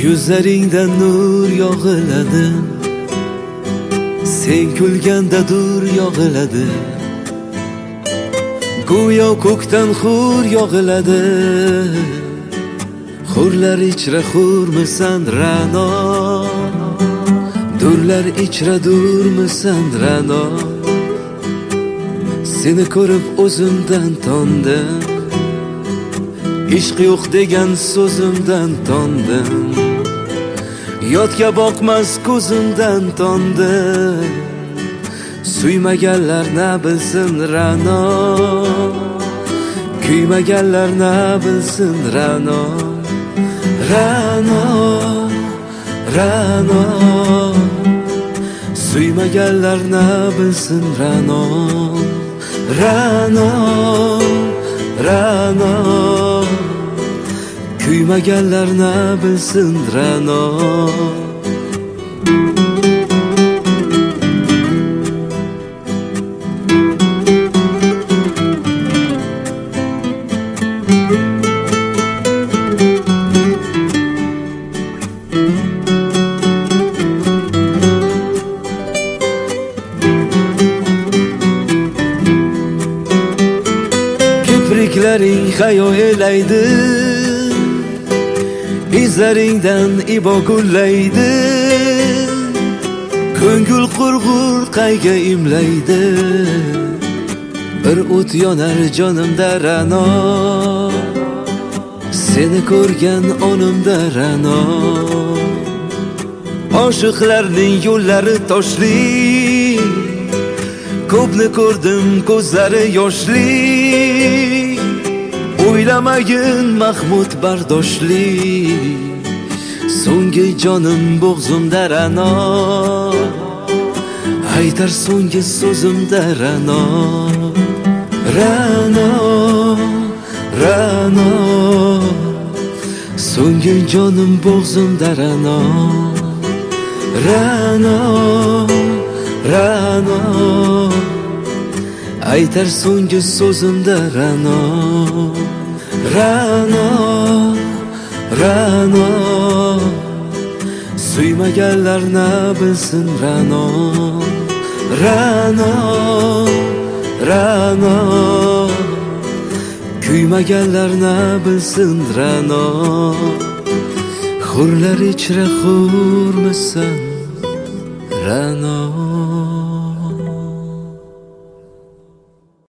Ko'zlaringdan nur yog'iladi, sen kulganda dur yog'iladi, go'yo ko'kdan hur yog'iladi. Hurlar ichra hurmisan Ra'no, durlar ichra durmisan Ra'no. Seni ko'rib o'zimdan tondim, ishq yo'q degan so'zimdan tondim, yotga boqmas ko'zimdan tondim. Suymaganlar na bilsin Ra'no, kuymaganlar na bilsin Ra'no. Ra'no, Ra'no, suymaganlar na bilsin Ra'no. Ra'no, Ra'no, kuymaganlar na bilsin Ra'no. Kipriklaring hayo elaydi, izlaringdan ibo gullaydi, ko'ngil qurg'ur qayga imlaydi. Bir o't yonar jonimda Ra'no, seni ko'rgan onimda Ra'no. Oshiqlarning yo'llari toshli, ko'pni ko'rdim ko'zlari yoshli. O'ylamagin Mahmud bardoshli, so'nggi jonim bo'g'zimda Ra'no, aytar so'nggi so'zimda Ra'no. Ra'no, Ra'no, so'nggi jonim bo'g'zimda Ra'no. Ra'no, Ra'no, aytar so'nggi so'zimda Ra'no. Ra'no, Ra'no, suymaganlar na bilsin Ra'no. Ra'no, Ra'no, kuymaganlar na bilsin Ra'no. Hurlar ichra hurmisan Ra'no.